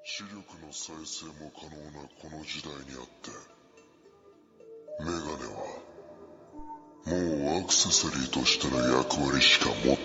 視力の再生も可能なこの時代にあってメガネはもうアクセサリーとしての役割しか持っていない。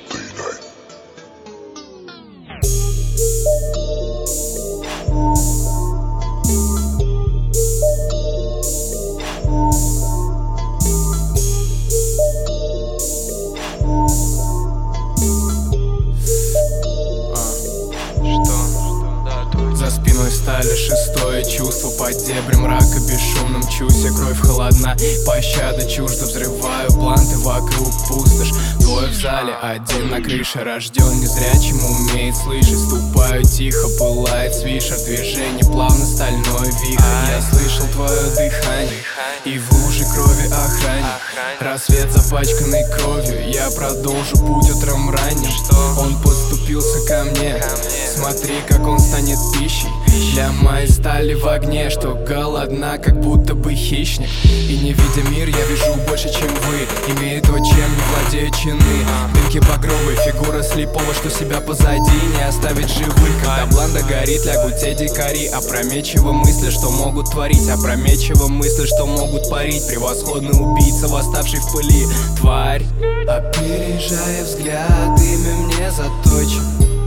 За спиной стали шестое чувство, под дебрем мрака бесшумным чуся. Кровь холодна, пощады чуждо, взрываю планты, вокруг пустошь. Двое в зале, один на крыше, рожден незрячим, умеет слышать. Ступаю тихо, пылает свишер, движение плавно, стальной вихрь. Я слышал твое дыхание и в луже крови охранник. Рассвет запачканный кровью, я продолжу путь утром ранним. Он подступился ко мне, смотри, как он станет пищей для моей стали в огне, что голодна, как будто бы хищник. И не видя мир, я вижу больше, чем вы, имея то, чем не владеют чины. Дымки багровые, фигура слепого, что себя позади не оставить живых. Когда бланда горит, лягут те дикари, опрометчиво мысли, что могут творить, опрометчиво мысли, что могут парить. Превосходный убийца, восставший в пыли, тварь. Опережая взгляд, имя мне заточен.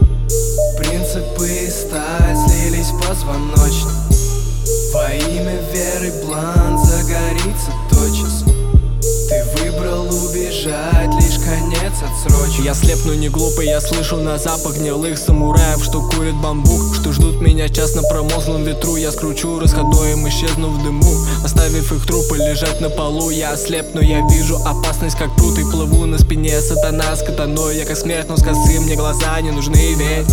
Принципы и сталь слились позвоночно. Во имя веры блант загорится тотчас. Ты выбрал убежать, лишь конец отсрочки. Я слепну не глупый, я слышу на запах гнилых самураев, что курят бамбук, что ждут меня час на промозглом ветру. Я скручу расходоем, исчезну в дыму, оставив их трупы лежать на полу. Я ослепну, я вижу опасность как пруд и плыву на спине сатана с катаной. Я как смерть, но с косы мне глаза не нужны, ведь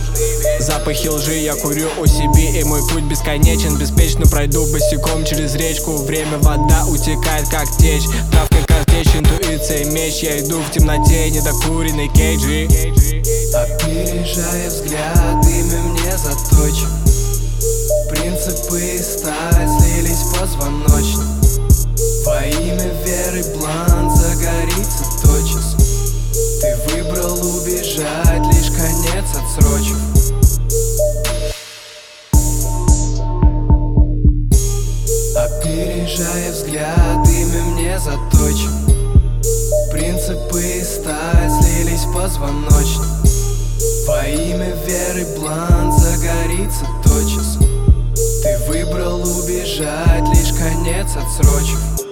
запахи лжи я курю у себе, и мой путь бесконечен. Беспечно пройду босиком через речку. Время, вода утекает как течь, травка картечь, интуиция меч. Я иду в темноте, недокуренный кейджи. Опережая взгляд, имя мне заточен. Принципы и сталь слились позвоночно. Во имя веры блант загорится тотчас. Ты выбрал убежать, лишь конец отсрочив. Опережая взгляд, имя мне заточен. Принципы и сталь слились позвоночно. Во имя веры блант загорится тотчас. Ты выбрал убежать, лишь конец отсрочив.